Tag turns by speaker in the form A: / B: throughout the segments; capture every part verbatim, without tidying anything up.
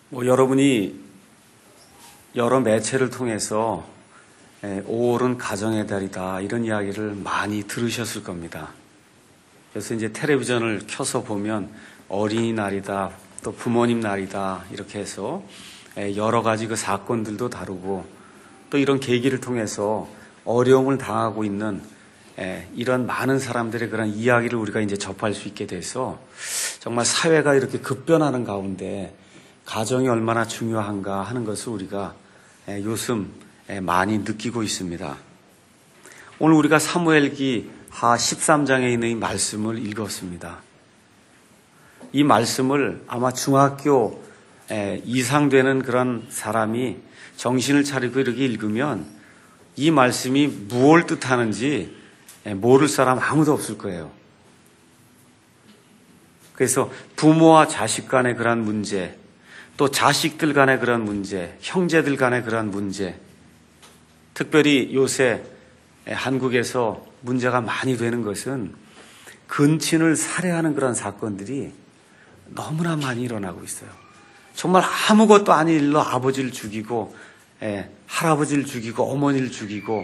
A: 뭐 여러분이 여러 매체를 통해서 오월은 가정의 달이다 이런 이야기를 많이 들으셨을 겁니다. 그래서 이제 텔레비전을 켜서 보면 어린이날이다 또 부모님 날이다 이렇게 해서 여러 가지 그 사건들도 다루고 또 이런 계기를 통해서 어려움을 당하고 있는 이런 많은 사람들의 그런 이야기를 우리가 이제 접할 수 있게 돼서 정말 사회가 이렇게 급변하는 가운데 가정이 얼마나 중요한가 하는 것을 우리가 요즘 많이 느끼고 있습니다. 오늘 우리가 사무엘기 하 십삼 장에 있는 이 말씀을 읽었습니다. 이 말씀을 아마 중학교 이상 되는 그런 사람이 정신을 차리고 이렇게 읽으면 이 말씀이 무엇을 뜻하는지 모를 사람 아무도 없을 거예요. 그래서 부모와 자식 간의 그런 문제, 또 자식들 간의 그런 문제, 형제들 간의 그런 문제, 특별히 요새 한국에서 문제가 많이 되는 것은 근친을 살해하는 그런 사건들이 너무나 많이 일어나고 있어요. 정말 아무것도 아닌 일로 아버지를 죽이고 예, 할아버지를 죽이고 어머니를 죽이고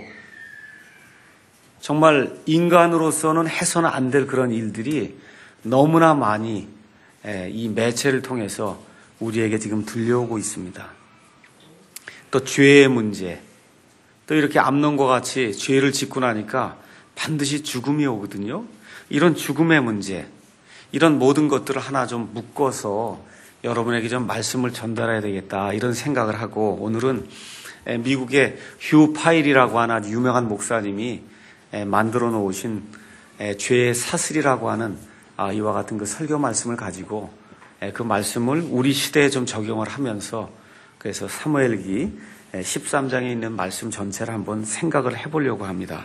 A: 정말 인간으로서는 해서는 안 될 그런 일들이 너무나 많이 예, 이 매체를 통해서 우리에게 지금 들려오고 있습니다. 또 죄의 문제, 또 이렇게 암론과 같이 죄를 짓고 나니까 반드시 죽음이 오거든요. 이런 죽음의 문제, 이런 모든 것들을 하나 좀 묶어서 여러분에게 좀 말씀을 전달해야 되겠다 이런 생각을 하고 오늘은 미국의 휴 파일이라고 하는 아주 유명한 목사님이 만들어 놓으신 죄의 사슬이라고 하는 이와 같은 그 설교 말씀을 가지고 그 말씀을 우리 시대에 좀 적용을 하면서 그래서 사무엘기 십삼 장에 있는 말씀 전체를 한번 생각을 해보려고 합니다.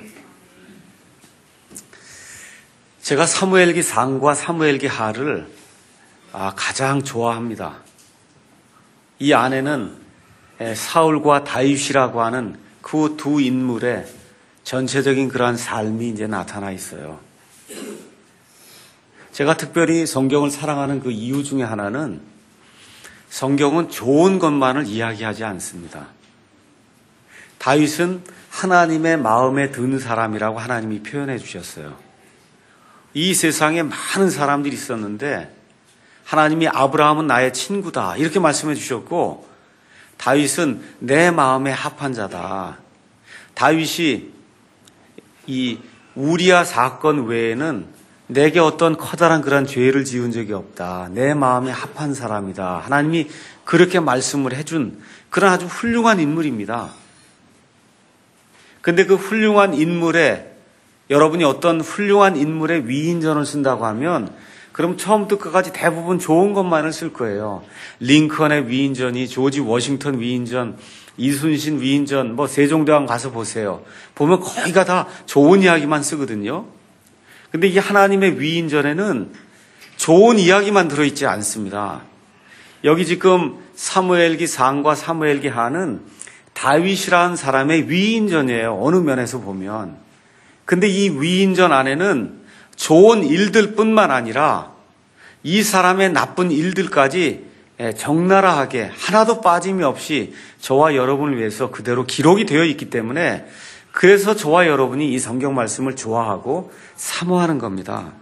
A: 제가 사무엘기 상과 사무엘기 하를 가장 좋아합니다. 이 안에는 사울과 다윗이라고 하는 그 두 인물의 전체적인 그러한 삶이 이제 나타나 있어요. 제가 특별히 성경을 사랑하는 그 이유 중에 하나는 성경은 좋은 것만을 이야기하지 않습니다. 다윗은 하나님의 마음에 든 사람이라고 하나님이 표현해 주셨어요. 이 세상에 많은 사람들이 있었는데 하나님이 아브라함은 나의 친구다 이렇게 말씀해 주셨고 다윗은 내 마음에 합한 자다. 다윗이 이 우리아 사건 외에는 내게 어떤 커다란 그런 죄를 지은 적이 없다. 내 마음에 합한 사람이다. 하나님이 그렇게 말씀을 해준 그런 아주 훌륭한 인물입니다. 근데 그 훌륭한 인물에 여러분이 어떤 훌륭한 인물의 위인전을 쓴다고 하면 그럼 처음부터 끝까지 대부분 좋은 것만을 쓸 거예요. 링컨의 위인전이 조지 워싱턴 위인전, 이순신 위인전, 뭐 세종대왕 가서 보세요. 보면 거의가 다 좋은 이야기만 쓰거든요. 근데 이 하나님의 위인전에는 좋은 이야기만 들어있지 않습니다. 여기 지금 사무엘기 상과 사무엘기 하는 다윗이라는 사람의 위인전이에요. 어느 면에서 보면. 근데 이 위인전 안에는 좋은 일들 뿐만 아니라 이 사람의 나쁜 일들까지 적나라하게 하나도 빠짐이 없이 저와 여러분을 위해서 그대로 기록이 되어 있기 때문에 그래서 저와 여러분이 이 성경 말씀을 좋아하고 사모하는 겁니다.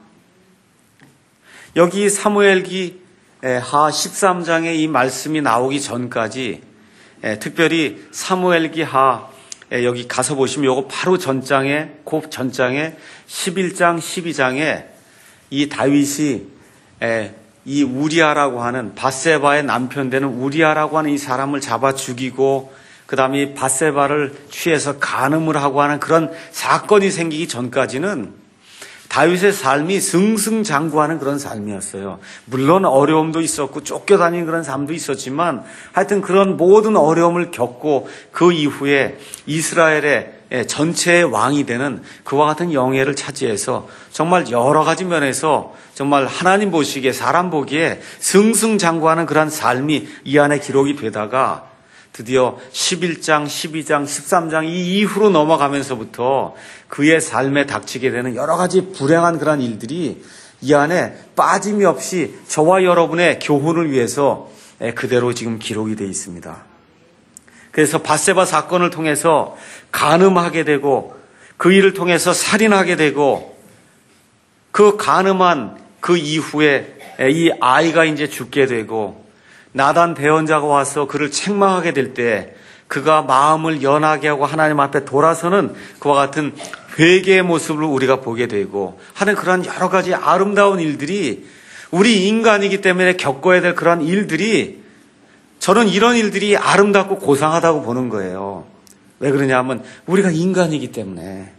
A: 여기 사무엘기 하 십삼 장에 이 말씀이 나오기 전까지 특별히 사무엘기 하 여기 가서 보시면 요거 바로 전장에 곧 전장에 십일 장 십이 장에 이 다윗이 이 우리아라고 하는 밧세바의 남편 되는 우리아라고 하는 이 사람을 잡아 죽이고 그 다음에 밧세바를 취해서 간음을 하고 하는 그런 사건이 생기기 전까지는 다윗의 삶이 승승장구하는 그런 삶이었어요. 물론 어려움도 있었고 쫓겨다니는 그런 삶도 있었지만 하여튼 그런 모든 어려움을 겪고 그 이후에 이스라엘의 전체의 왕이 되는 그와 같은 영예를 차지해서 정말 여러 가지 면에서 정말 하나님 보시기에 사람 보기에 승승장구하는 그런 삶이 이 안에 기록이 되다가 드디어 십일 장, 십이 장, 십삼 장 이 이후로 넘어가면서부터 그의 삶에 닥치게 되는 여러 가지 불행한 그런 일들이 이 안에 빠짐이 없이 저와 여러분의 교훈을 위해서 그대로 지금 기록이 되어 있습니다. 그래서 밧세바 사건을 통해서 간음하게 되고 그 일을 통해서 살인하게 되고 그 간음한 그 이후에 이 아이가 이제 죽게 되고 나단 대언자가 와서 그를 책망하게 될 때 그가 마음을 연하게 하고 하나님 앞에 돌아서는 그와 같은 회개의 모습을 우리가 보게 되고 하는 그러한 여러 가지 아름다운 일들이 우리 인간이기 때문에 겪어야 될 그러한 일들이 저는 이런 일들이 아름답고 고상하다고 보는 거예요. 왜 그러냐면 우리가 인간이기 때문에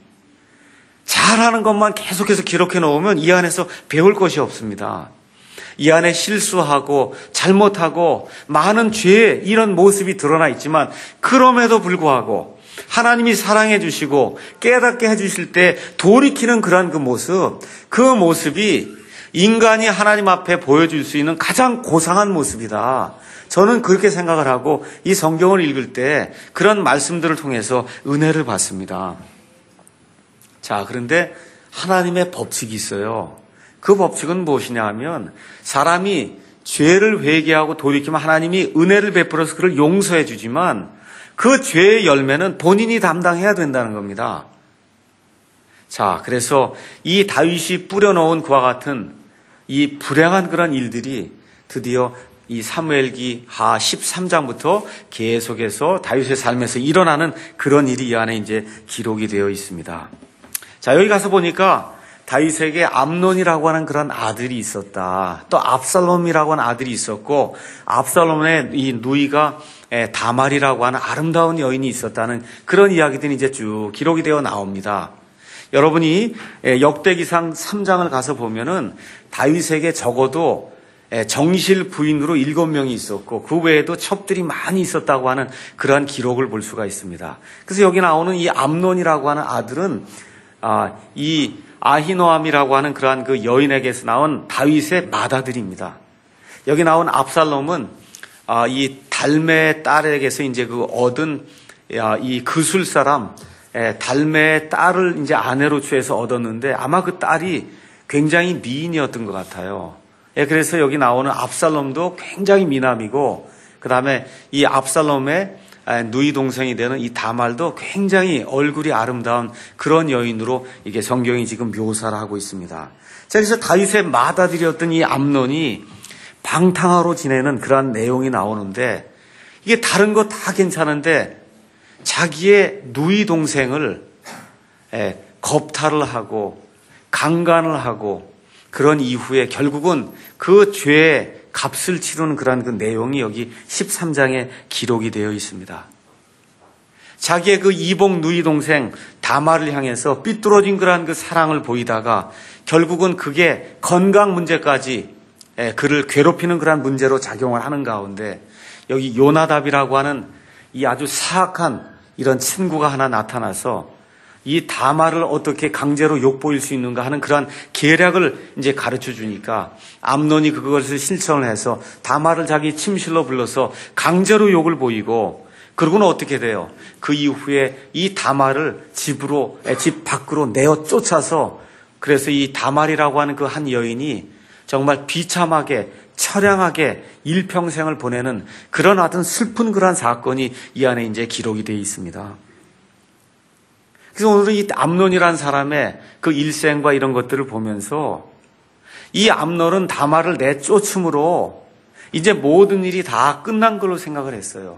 A: 잘하는 것만 계속해서 기록해 놓으면 이 안에서 배울 것이 없습니다. 이 안에 실수하고 잘못하고 많은 죄의 이런 모습이 드러나 있지만 그럼에도 불구하고 하나님이 사랑해 주시고 깨닫게 해 주실 때 돌이키는 그러한 그 모습, 그 모습이 인간이 하나님 앞에 보여줄 수 있는 가장 고상한 모습이다. 저는 그렇게 생각을 하고 이 성경을 읽을 때 그런 말씀들을 통해서 은혜를 받습니다. 자, 그런데 하나님의 법칙이 있어요. 그 법칙은 무엇이냐 하면 사람이 죄를 회개하고 돌이키면 하나님이 은혜를 베풀어서 그를 용서해 주지만 그 죄의 열매는 본인이 담당해야 된다는 겁니다. 자, 그래서 이 다윗이 뿌려놓은 그와 같은 이 불행한 그런 일들이 드디어 이 사무엘기 하 십삼 장부터 계속해서 다윗의 삶에서 일어나는 그런 일이 이 안에 이제 기록이 되어 있습니다. 자, 여기 가서 보니까 다윗에게 암논이라고 하는 그런 아들이 있었다. 또 압살롬이라고 하는 아들이 있었고 압살롬의 이 누이가 다말이라고 하는 아름다운 여인이 있었다는 그런 이야기들이 이제 쭉 기록이 되어 나옵니다. 여러분이 역대기상 삼 장을 가서 보면은 다윗에게 적어도 정실 부인으로 일곱 명이 있었고 그 외에도 첩들이 많이 있었다고 하는 그러한 기록을 볼 수가 있습니다. 그래서 여기 나오는 이 암논이라고 하는 아들은 아, 이 아히노암이라고 하는 그러한 그 여인에게서 나온 다윗의 맏아들입니다. 여기 나온 압살롬은 아, 이 달메의 딸에게서 이제 그 얻은 야, 이 그술 사람 에, 달메의 딸을 이제 아내로 취해서 얻었는데 아마 그 딸이 굉장히 미인이었던 것 같아요. 예, 그래서 여기 나오는 압살롬도 굉장히 미남이고 그 다음에 이 압살롬의 누이 동생이 되는 이 다말도 굉장히 얼굴이 아름다운 그런 여인으로 이게 성경이 지금 묘사를 하고 있습니다. 자, 그래서 다윗의 맏아들이었던 이 암논이 방탕하로 지내는 그러한 내용이 나오는데 이게 다른 거 다 괜찮은데 자기의 누이 동생을 겁탈을 하고 강간을 하고 그런 이후에 결국은 그 죄의 값을 치르는 그런 그 내용이 여기 십삼 장에 기록이 되어 있습니다. 자기의 그 이복 누이 동생 다말을 향해서 삐뚤어진 그러한 그 사랑을 보이다가 결국은 그게 건강 문제까지 그를 괴롭히는 그러한 문제로 작용을 하는 가운데 여기 요나답이라고 하는 이 아주 사악한 이런 친구가 하나 나타나서 이 다말을 어떻게 강제로 욕보일 수 있는가 하는 그러한 계략을 이제 가르쳐 주니까 암논이 그것을 실천을 해서 다말을 자기 침실로 불러서 강제로 욕을 보이고 그러고는 어떻게 돼요? 그 이후에 이 다말을 집으로, 집 밖으로 내어 쫓아서 그래서 이 다말이라고 하는 그 한 여인이 정말 비참하게 처량하게 일평생을 보내는 그런 어떤 슬픈 그런 사건이 이 안에 이제 기록이 되어 있습니다. 그래서 오늘은 이 암논이라는 사람의 그 일생과 이런 것들을 보면서 이 암논은 다말을 내쫓음으로 이제 모든 일이 다 끝난 걸로 생각을 했어요.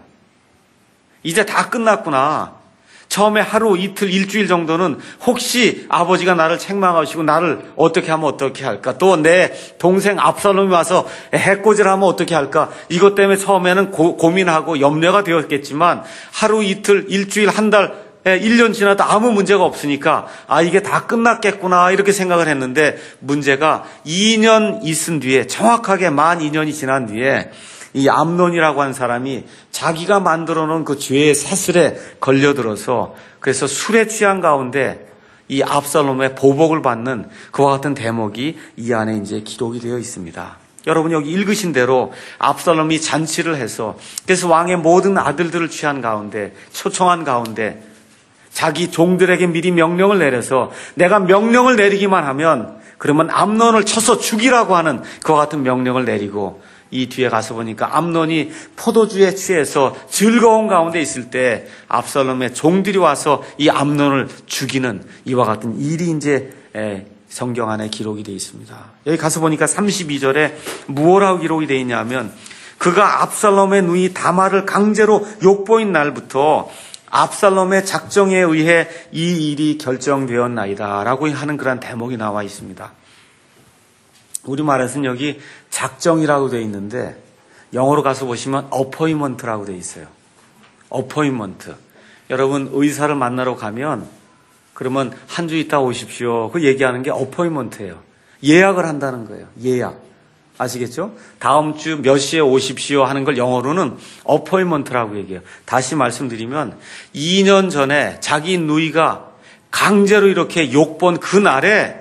A: 이제 다 끝났구나. 처음에 하루, 이틀, 일주일 정도는 혹시 아버지가 나를 책망하시고 나를 어떻게 하면 어떻게 할까? 또 내 동생 압살롬이 와서 해코지를 하면 어떻게 할까? 이것 때문에 처음에는 고, 고민하고 염려가 되었겠지만 하루, 이틀, 일주일, 한 달, 일 년 지나도 아무 문제가 없으니까 아 이게 다 끝났겠구나 이렇게 생각을 했는데 문제가 이 년 있은 뒤에 정확하게 만 이 년이 지난 뒤에 이 암논이라고 하는 사람이 자기가 만들어 놓은 그 죄의 사슬에 걸려들어서 그래서 술에 취한 가운데 이 압살롬의 보복을 받는 그와 같은 대목이 이 안에 이제 기록이 되어 있습니다. 여러분 여기 읽으신 대로 압살롬이 잔치를 해서 그래서 왕의 모든 아들들을 취한 가운데 초청한 가운데 자기 종들에게 미리 명령을 내려서 내가 명령을 내리기만 하면 그러면 암논을 쳐서 죽이라고 하는 그와 같은 명령을 내리고 이 뒤에 가서 보니까 암논이 포도주에 취해서 즐거운 가운데 있을 때 압살롬의 종들이 와서 이 암논을 죽이는 이와 같은 일이 이제 성경 안에 기록이 되어 있습니다. 여기 가서 보니까 삼십이 절에 무엇라고 기록이 되어 있냐면 그가 압살롬의 누이 다말을 강제로 욕보인 날부터 압살롬의 작정에 의해 이 일이 결정되었나이다 라고 하는 그런 대목이 나와 있습니다. 우리말에서는 여기 작정이라고 되어 있는데 영어로 가서 보시면 appointment라고 되어 있어요. appointment. 여러분 의사를 만나러 가면 그러면 한 주 있다 오십시오. 그 얘기하는 게 appointment예요. 예약을 한다는 거예요. 예약. 아시겠죠? 다음 주 몇 시에 오십시오 하는 걸 영어로는 appointment라고 얘기해요. 다시 말씀드리면 이 년 전에 자기 누이가 강제로 이렇게 욕본 그 날에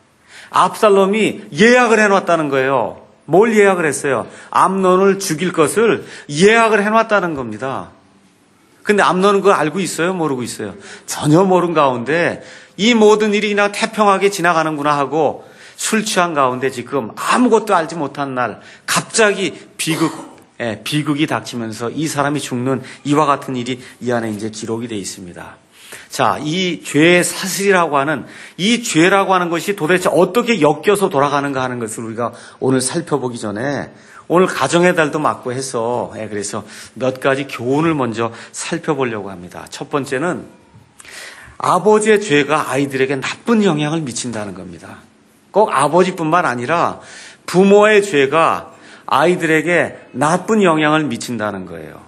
A: 압살롬이 예약을 해놨다는 거예요. 뭘 예약을 했어요? 암논을 죽일 것을 예약을 해놨다는 겁니다. 근데 암논은 그걸 알고 있어요? 모르고 있어요? 전혀 모르는 가운데 이 모든 일이 그냥 태평하게 지나가는구나 하고 술 취한 가운데 지금 아무것도 알지 못한 날 갑자기 비극, 예, 비극이 닥치면서 이 사람이 죽는 이와 같은 일이 이 안에 이제 기록이 되어 있습니다. 자, 이 죄의 사슬이라고 하는 이 죄라고 하는 것이 도대체 어떻게 엮여서 돌아가는가 하는 것을 우리가 오늘 살펴보기 전에 오늘 가정의 달도 맞고 해서 예, 그래서 몇 가지 교훈을 먼저 살펴보려고 합니다. 첫 번째는 아버지의 죄가 아이들에게 나쁜 영향을 미친다는 겁니다. 꼭 아버지뿐만 아니라 부모의 죄가 아이들에게 나쁜 영향을 미친다는 거예요.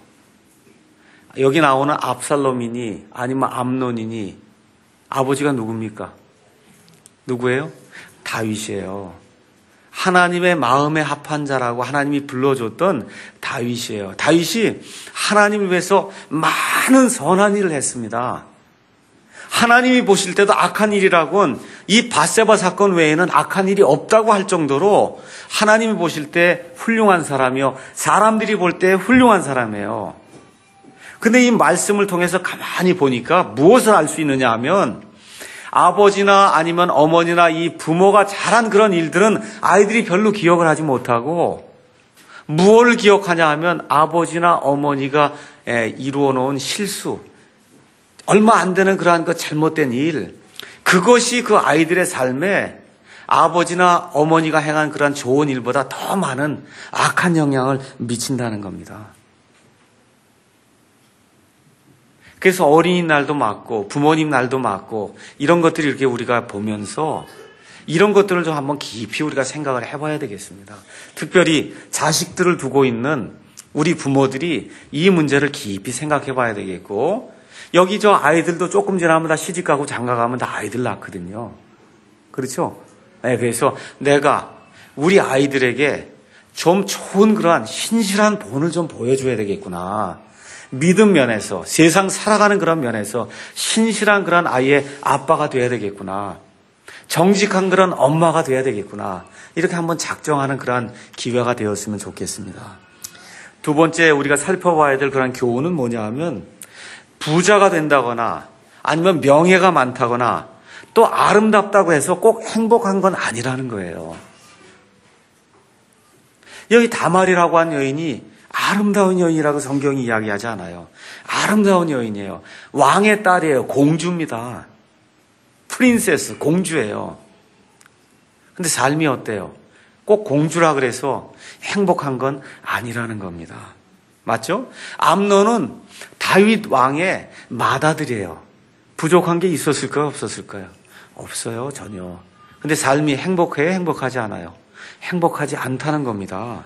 A: 여기 나오는 압살롬이니 아니면 암논이니 아버지가 누굽니까? 누구예요? 다윗이에요. 하나님의 마음에 합한 자라고 하나님이 불러줬던 다윗이에요. 다윗이 하나님을 위해서 많은 선한 일을 했습니다. 하나님이 보실 때도 악한 일이라고는 이 밧세바 사건 외에는 악한 일이 없다고 할 정도로 하나님이 보실 때 훌륭한 사람이요. 사람들이 볼 때 훌륭한 사람이에요. 근데 이 말씀을 통해서 가만히 보니까 무엇을 알 수 있느냐 하면 아버지나 아니면 어머니나 이 부모가 잘한 그런 일들은 아이들이 별로 기억을 하지 못하고 무엇을 기억하냐 하면 아버지나 어머니가 이루어 놓은 실수, 얼마 안 되는 그러한 그 잘못된 일, 그것이 그 아이들의 삶에 아버지나 어머니가 행한 그러한 좋은 일보다 더 많은 악한 영향을 미친다는 겁니다. 그래서 어린이날도 맞고 부모님 날도 맞고 이런 것들이 이렇게 우리가 보면서 이런 것들을 좀 한번 깊이 우리가 생각을 해봐야 되겠습니다. 특별히 자식들을 두고 있는 우리 부모들이 이 문제를 깊이 생각해 봐야 되겠고 여기 저 아이들도 조금 지나면 다 시집가고 장가가면 다 아이들 낳거든요. 그렇죠? 네, 그래서 내가 우리 아이들에게 좀 좋은 그러한 신실한 본을 좀 보여줘야 되겠구나. 믿음 면에서 세상 살아가는 그런 면에서 신실한 그런 아이의 아빠가 돼야 되겠구나. 정직한 그런 엄마가 돼야 되겠구나. 이렇게 한번 작정하는 그런 기회가 되었으면 좋겠습니다. 두 번째 우리가 살펴봐야 될 그런 교훈은 뭐냐 하면 부자가 된다거나 아니면 명예가 많다거나 또 아름답다고 해서 꼭 행복한 건 아니라는 거예요. 여기 다말이라고 한 여인이 아름다운 여인이라고 성경이 이야기하지 않아요. 아름다운 여인이에요. 왕의 딸이에요. 공주입니다. 프린세스, 공주예요. 근데 삶이 어때요? 꼭 공주라 그래서 행복한 건 아니라는 겁니다. 맞죠? 암논은 다윗 왕의 맏아들이에요. 부족한 게 있었을까요? 없었을까요? 없어요. 전혀. 근데 삶이 행복해요? 행복하지 않아요? 행복하지 않다는 겁니다.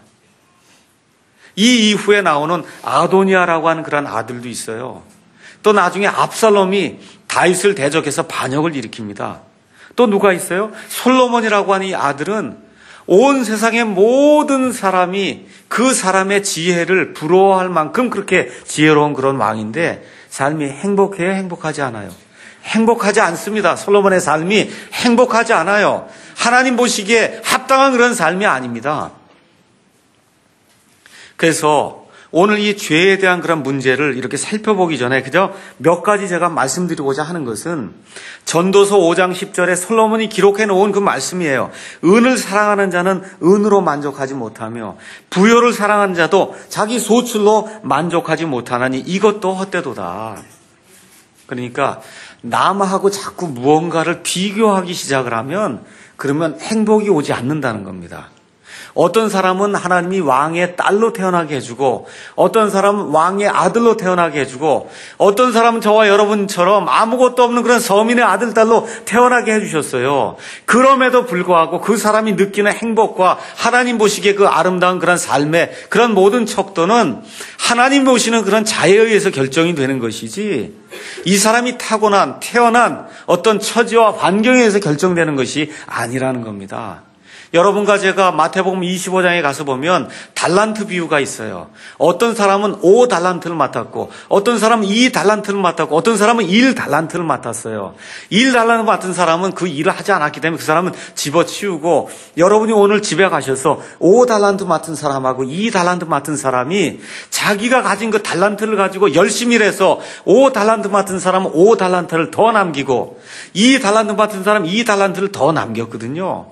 A: 이 이후에 나오는 아도니아라고 하는 그런 아들도 있어요. 또 나중에 압살롬이 다윗을 대적해서 반역을 일으킵니다. 또 누가 있어요? 솔로몬이라고 하는 이 아들은 온 세상의 모든 사람이 그 사람의 지혜를 부러워할 만큼 그렇게 지혜로운 그런 왕인데 삶이 행복해요? 행복하지 않아요? 행복하지 않습니다. 솔로몬의 삶이 행복하지 않아요. 하나님 보시기에 합당한 그런 삶이 아닙니다. 그래서 오늘 이 죄에 대한 그런 문제를 이렇게 살펴보기 전에 그저 몇 가지 제가 말씀드리고자 하는 것은 전도서 오 장 십 절에 솔로몬이 기록해 놓은 그 말씀이에요. 은을 사랑하는 자는 은으로 만족하지 못하며 부요를 사랑하는 자도 자기 소출로 만족하지 못하나니 이것도 헛되도다. 그러니까 남하고 자꾸 무언가를 비교하기 시작을 하면 그러면 행복이 오지 않는다는 겁니다. 어떤 사람은 하나님이 왕의 딸로 태어나게 해주고 어떤 사람은 왕의 아들로 태어나게 해주고 어떤 사람은 저와 여러분처럼 아무것도 없는 그런 서민의 아들, 딸로 태어나게 해주셨어요. 그럼에도 불구하고 그 사람이 느끼는 행복과 하나님 보시기에 그 아름다운 그런 삶의 그런 모든 척도는 하나님 보시는 그런 자에 의해서 결정이 되는 것이지 이 사람이 타고난 태어난 어떤 처지와 환경에 의해서 결정되는 것이 아니라는 겁니다. 여러분과 제가 마태복음 이십오 장에 가서 보면 달란트 비유가 있어요. 어떤 사람은 오 달란트를 맡았고 어떤 사람은 이 달란트를 맡았고 어떤 사람은 일 달란트를 맡았어요. 일 달란트 맡은 사람은 그 일을 하지 않았기 때문에 그 사람은 집어치우고 여러분이 오늘 집에 가셔서 오 달란트 맡은 사람하고 이 달란트 맡은 사람이 자기가 가진 그 달란트를 가지고 열심히 일해서 오 달란트 맡은 사람은 오 달란트를 더 남기고 이 달란트 맡은 사람은 이 달란트를 더 남겼거든요.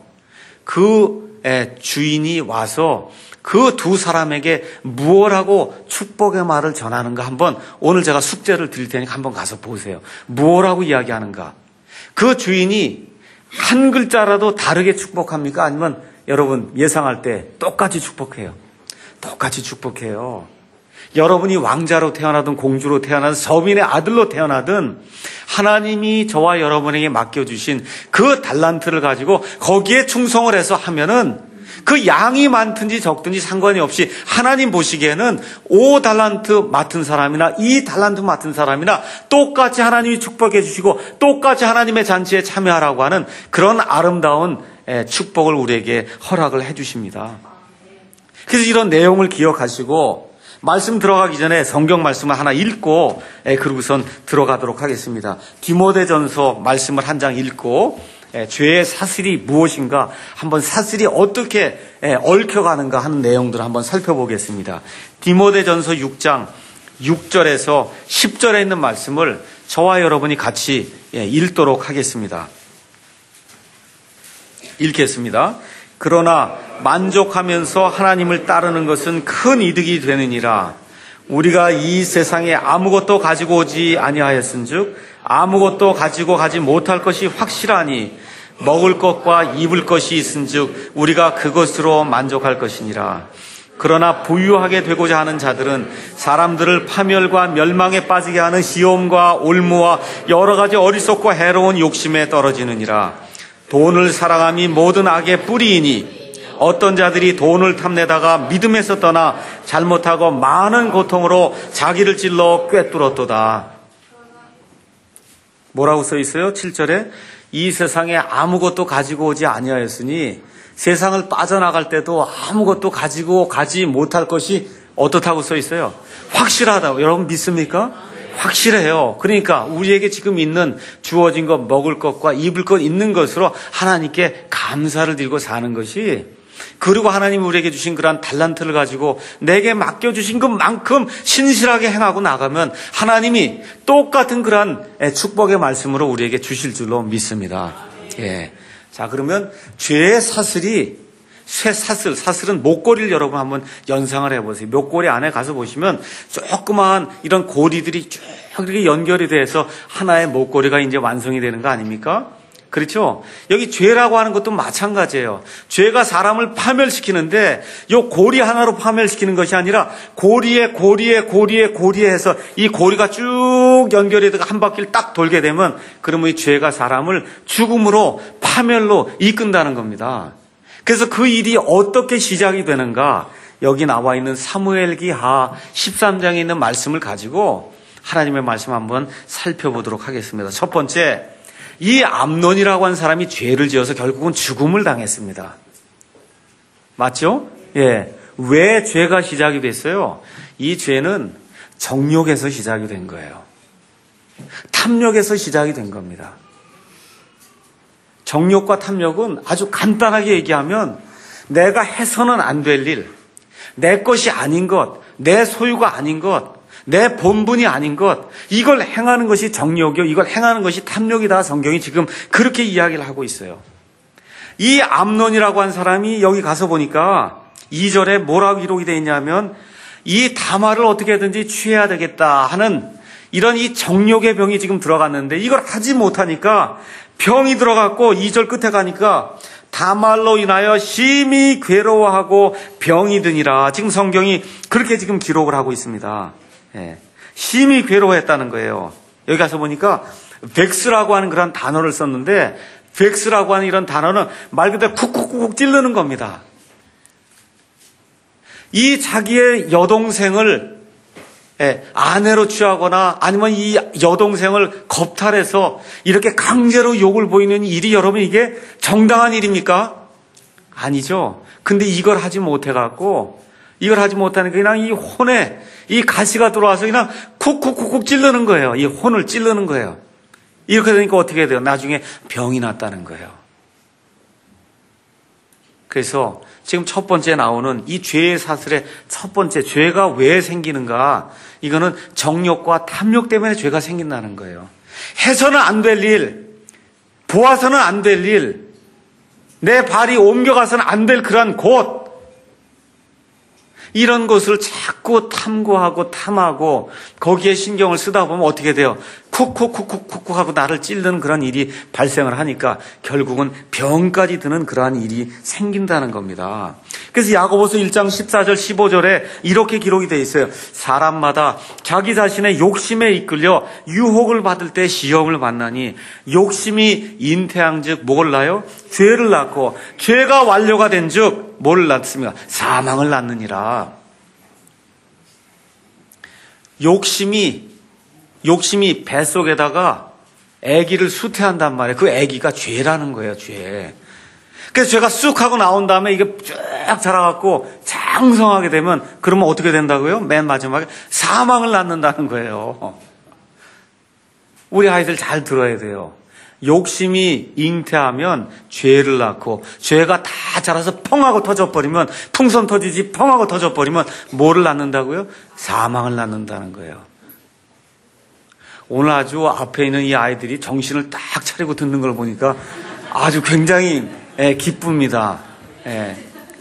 A: 그 주인이 와서 그 두 사람에게 무엇라고 축복의 말을 전하는가 한번 오늘 제가 숙제를 드릴 테니까 한번 가서 보세요. 무엇라고 이야기하는가? 그 주인이 한 글자라도 다르게 축복합니까? 아니면 여러분 예상할 때 똑같이 축복해요? 똑같이 축복해요. 여러분이 왕자로 태어나든 공주로 태어나든 서민의 아들로 태어나든 하나님이 저와 여러분에게 맡겨주신 그 달란트를 가지고 거기에 충성을 해서 하면은 그 양이 많든지 적든지 상관이 없이 하나님 보시기에는 오 달란트 맡은 사람이나 이 달란트 맡은 사람이나 똑같이 하나님이 축복해 주시고 똑같이 하나님의 잔치에 참여하라고 하는 그런 아름다운 축복을 우리에게 허락을 해 주십니다. 그래서 이런 내용을 기억하시고 말씀 들어가기 전에 성경 말씀을 하나 읽고 그러고선 들어가도록 하겠습니다. 디모데전서 말씀을 한 장 읽고 죄의 사슬이 무엇인가 한번 사슬이 어떻게 얽혀가는가 하는 내용들을 한번 살펴보겠습니다. 디모데전서 육 장 육 절에서 십 절에 있는 말씀을 저와 여러분이 같이 읽도록 하겠습니다. 읽겠습니다. 그러나 만족하면서 하나님을 따르는 것은 큰 이득이 되느니라. 우리가 이 세상에 아무것도 가지고 오지 아니하였은즉 아무것도 가지고 가지 못할 것이 확실하니 먹을 것과 입을 것이 있은즉 우리가 그것으로 만족할 것이니라. 그러나 부유하게 되고자 하는 자들은 사람들을 파멸과 멸망에 빠지게 하는 시험과 올무와 여러 가지 어리석고 해로운 욕심에 떨어지느니라. 돈을 사랑함이 모든 악의 뿌리이니 어떤 자들이 돈을 탐내다가 믿음에서 떠나 잘못하고 많은 고통으로 자기를 찔러 꿰뚫었도다. 뭐라고 써 있어요? 칠 절에 이 세상에 아무것도 가지고 오지 아니하였으니 세상을 빠져나갈 때도 아무것도 가지고 가지 못할 것이 어떻다고 써 있어요? 확실하다고. 여러분 믿습니까? 확실해요. 그러니까 우리에게 지금 있는 주어진 것, 먹을 것과 입을 것 있는 것으로 하나님께 감사를 드리고 사는 것이, 그리고 하나님이 우리에게 주신 그러한 달란트를 가지고 내게 맡겨주신 것만큼 신실하게 행하고 나가면 하나님이 똑같은 그러한 축복의 말씀으로 우리에게 주실 줄로 믿습니다. 예. 자, 그러면 죄의 사슬이, 쇠 사슬, 사슬은 목걸이를 여러분 한번 연상을 해보세요. 목걸이 안에 가서 보시면 조그마한 이런 고리들이 쭉 이렇게 연결이 돼서 하나의 목걸이가 이제 완성이 되는 거 아닙니까? 그렇죠? 여기 죄라고 하는 것도 마찬가지예요. 죄가 사람을 파멸시키는데 이 고리 하나로 파멸시키는 것이 아니라 고리에 고리에 고리에 고리에 해서 이 고리가 쭉 연결이 되고 한 바퀴를 딱 돌게 되면 그러면 이 죄가 사람을 죽음으로 파멸로 이끈다는 겁니다. 그래서 그 일이 어떻게 시작이 되는가? 여기 나와 있는 사무엘기하 십삼 장에 있는 말씀을 가지고 하나님의 말씀 한번 살펴보도록 하겠습니다. 첫 번째, 이 암논이라고 하는 사람이 죄를 지어서 결국은 죽음을 당했습니다. 맞죠? 예. 왜 죄가 시작이 됐어요? 이 죄는 정욕에서 시작이 된 거예요. 탐욕에서 시작이 된 겁니다. 정욕과 탐욕은 아주 간단하게 얘기하면 내가 해서는 안 될 일, 내 것이 아닌 것, 내 소유가 아닌 것, 내 본분이 아닌 것, 이걸 행하는 것이 정욕이요, 이걸 행하는 것이 탐욕이다. 성경이 지금 그렇게 이야기를 하고 있어요. 이 암논이라고 한 사람이 여기 가서 보니까 이 절에 뭐라고 기록이 되어 있냐면 이 다말을 어떻게든지 취해야 되겠다 하는 이런 이 정욕의 병이 지금 들어갔는데 이걸 하지 못하니까 병이 들어갔고 이 절 끝에 가니까 다말로 인하여 심히 괴로워하고 병이 드니라. 지금 성경이 그렇게 지금 기록을 하고 있습니다. 예. 심히 괴로워했다는 거예요. 여기 가서 보니까 벡스라고 하는 그런 단어를 썼는데 벡스라고 하는 이런 단어는 말 그대로 쿡쿡쿡 찌르는 겁니다. 이 자기의 여동생을 아내로 취하거나 아니면 이 여동생을 겁탈해서 이렇게 강제로 욕을 보이는 일이 여러분 이게 정당한 일입니까? 아니죠. 근데 이걸 하지 못해갖고 이걸 하지 못하니까 그냥 이 혼에 이 가시가 들어와서 그냥 쿡쿡쿡쿡 찌르는 거예요. 이 혼을 찌르는 거예요. 이렇게 되니까 어떻게 돼요? 나중에 병이 났다는 거예요. 그래서 지금 첫 번째 나오는 이 죄의 사슬의 첫 번째, 죄가 왜 생기는가? 이거는 정욕과 탐욕 때문에 죄가 생긴다는 거예요. 해서는 안 될 일, 보아서는 안 될 일, 내 발이 옮겨가서는 안 될 그런 곳, 이런 것을 자꾸 탐구하고 탐하고 거기에 신경을 쓰다 보면 어떻게 돼요? 쿡쿡쿡쿡쿡 하고 나를 찌르는 그런 일이 발생을 하니까 결국은 병까지 드는 그러한 일이 생긴다는 겁니다. 그래서 야고보서 일 장 십사 절 십오 절에 이렇게 기록이 되어 있어요. 사람마다 자기 자신의 욕심에 이끌려 유혹을 받을 때 시험을 만나니 욕심이 잉태한 즉 뭘 낳아요? 죄를 낳고 죄가 완료가 된 즉 뭘 낳습니까? 사망을 낳느니라. 욕심이 욕심이 뱃속에다가 아기를 수태한단 말이에요. 그 아기가 죄라는 거예요, 죄. 그래서 죄가 쑥 하고 나온 다음에 이게 쫙 자라갖고 장성하게 되면 그러면 어떻게 된다고요? 맨 마지막에 사망을 낳는다는 거예요. 우리 아이들 잘 들어야 돼요. 욕심이 잉태하면 죄를 낳고 죄가 다 자라서 펑하고 터져버리면 풍선 터지지 펑하고 터져버리면 뭐를 낳는다고요? 사망을 낳는다는 거예요. 오늘 아주 앞에 있는 이 아이들이 정신을 딱 차리고 듣는 걸 보니까 아주 굉장히 예, 기쁩니다. 예.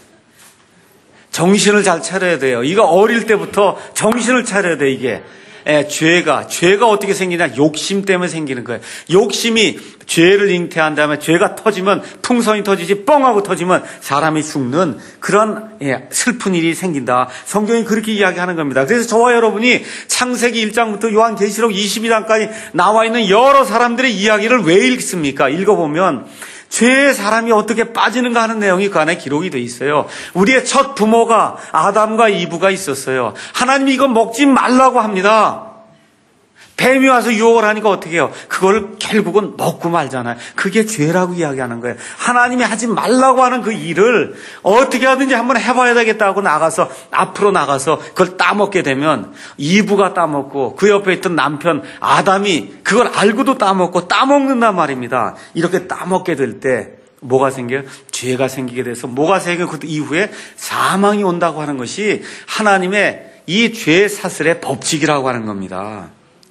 A: 정신을 잘 차려야 돼요. 이거 어릴 때부터 정신을 차려야 돼, 이게. 예, 죄가, 죄가 어떻게 생기냐? 욕심 때문에 생기는 거예요. 욕심이 죄를 잉태한 다음에 죄가 터지면 풍선이 터지지 뻥하고 터지면 사람이 죽는 그런 예, 슬픈 일이 생긴다. 성경이 그렇게 이야기하는 겁니다. 그래서 저와 여러분이 창세기 일 장부터 요한계시록 이십이 장까지 나와 있는 여러 사람들의 이야기를 왜 읽습니까? 읽어보면 죄의 사람이 어떻게 빠지는가 하는 내용이 그 안에 기록이 돼 있어요. 우리의 첫 부모가 아담과 이브가 있었어요. 하나님이 이거 먹지 말라고 합니다. 뱀이 와서 유혹을 하니까 어떻게 해요? 그걸 결국은 먹고 말잖아요. 그게 죄라고 이야기하는 거예요. 하나님이 하지 말라고 하는 그 일을 어떻게 하든지 한번 해봐야 되겠다고 나가서 앞으로 나가서 그걸 따먹게 되면 이브가 따먹고 그 옆에 있던 남편 아담이 그걸 알고도 따먹고 따먹는단 말입니다. 이렇게 따먹게 될 때 뭐가 생겨요? 죄가 생기게 돼서 뭐가 생겨요? 그 이후에 사망이 온다고 하는 것이 하나님의 이 죄 사슬의 법칙이라고 하는 겁니다.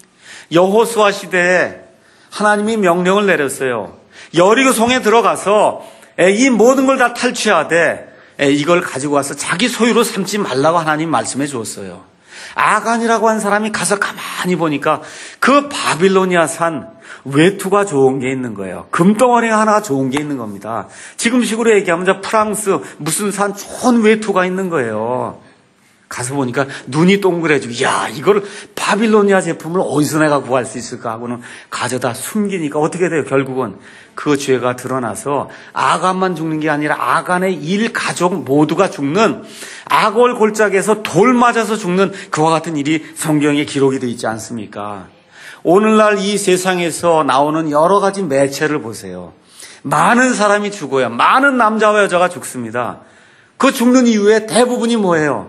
A: 여호수아 시대에 하나님이 명령을 내렸어요. 여리고 성에 들어가서 이 모든 걸 다 탈취하되 이걸 가지고 와서 자기 소유로 삼지 말라고 하나님 말씀해 주었어요. 아간이라고 한 사람이 가서 가만히 보니까 그 바빌로니아 산 외투가 좋은 게 있는 거예요. 금덩어리 하나가 좋은 게 있는 겁니다. 지금식으로 얘기하면 프랑스 무슨 산 좋은 외투가 있는 거예요. 가서 보니까 눈이 동그래지고 야 이걸 바빌로니아 제품을 어디서 내가 구할 수 있을까 하고는 가져다 숨기니까 어떻게 돼요? 결국은 그 죄가 드러나서 아간만 죽는 게 아니라 아간의 일 가족 모두가 죽는 아골 골짜기에서 돌 맞아서 죽는 그와 같은 일이 성경에 기록이 되어 있지 않습니까? 오늘날 이 세상에서 나오는 여러 가지 매체를 보세요. 많은 사람이 죽어요. 많은 남자와 여자가 죽습니다. 그 죽는 이유에 대부분이 뭐예요?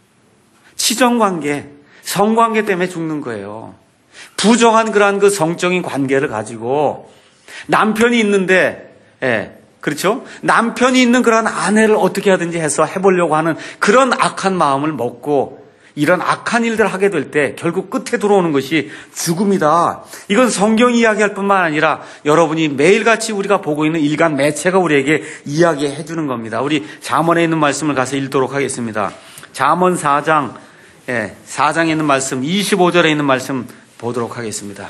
A: 치정관계, 성관계 때문에 죽는 거예요. 부정한 그러한 그 성적인 관계를 가지고 남편이 있는데, 예, 그렇죠? 남편이 있는 그런 아내를 어떻게 하든지 해서 해보려고 하는 그런 악한 마음을 먹고 이런 악한 일들을 하게 될 때 결국 끝에 들어오는 것이 죽음이다. 이건 성경이 이야기할 뿐만 아니라 여러분이 매일같이 우리가 보고 있는 일간 매체가 우리에게 이야기해 주는 겁니다. 우리 잠언에 있는 말씀을 가서 읽도록 하겠습니다. 잠언 사 장, 예, 사 장에 있는 말씀, 이십오 절에 있는 말씀 보도록 하겠습니다.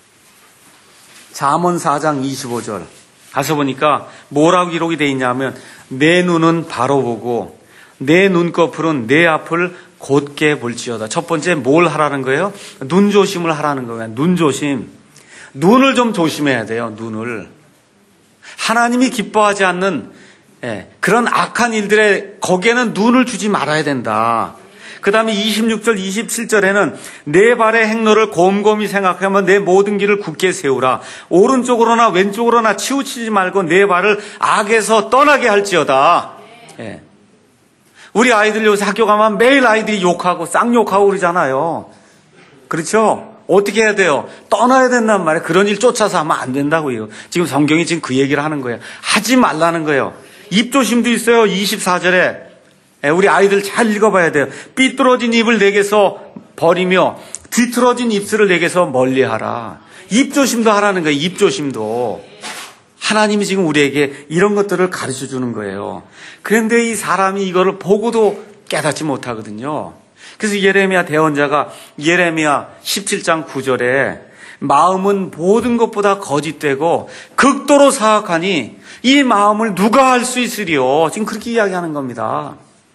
A: 잠언 사 장 이십오 절. 가서 보니까 뭐라고 기록이 되어 있냐면 내 눈은 바로 보고 내 눈꺼풀은 내 앞을 곧게 볼지어다. 첫 번째 뭘 하라는 거예요? 눈조심을 하라는 거예요. 눈조심. 눈을 좀 조심해야 돼요. 눈을. 하나님이 기뻐하지 않는 예, 그런 악한 일들에 거기에는 눈을 주지 말아야 된다. 그 다음에 이십육 절 이십칠 절에는 내 발의 행로를 곰곰이 생각하면 내 모든 길을 굳게 세우라. 오른쪽으로나 왼쪽으로나 치우치지 말고 내 발을 악에서 떠나게 할지어다. 예. 우리 아이들 요새 학교 가면 매일 아이들이 욕하고 쌍욕하고 그러잖아요. 그렇죠? 어떻게 해야 돼요? 떠나야 된단 말이에요. 그런 일 쫓아서 하면 안 된다고요. 지금 성경이 지금 그 얘기를 하는 거예요. 하지 말라는 거예요. 입조심도 있어요. 이십사 절에. 우리 아이들 잘 읽어봐야 돼요. 삐뚤어진 입을 내게서 버리며 뒤틀어진 입술을 내게서 멀리하라. 입조심도 하라는 거예요. 입조심도. 하나님이 지금 우리에게 이런 것들을 가르쳐 주는 거예요. 그런데 이 사람이 이거를 보고도 깨닫지 못하거든요. 그래서 예레미야 대언자가 예레미야 십칠 장 구 절에 마음은 모든 것보다 거짓되고 극도로 사악하니 이 마음을 누가 알 수 있으리요. 지금 그렇게 이야기하는 겁니다.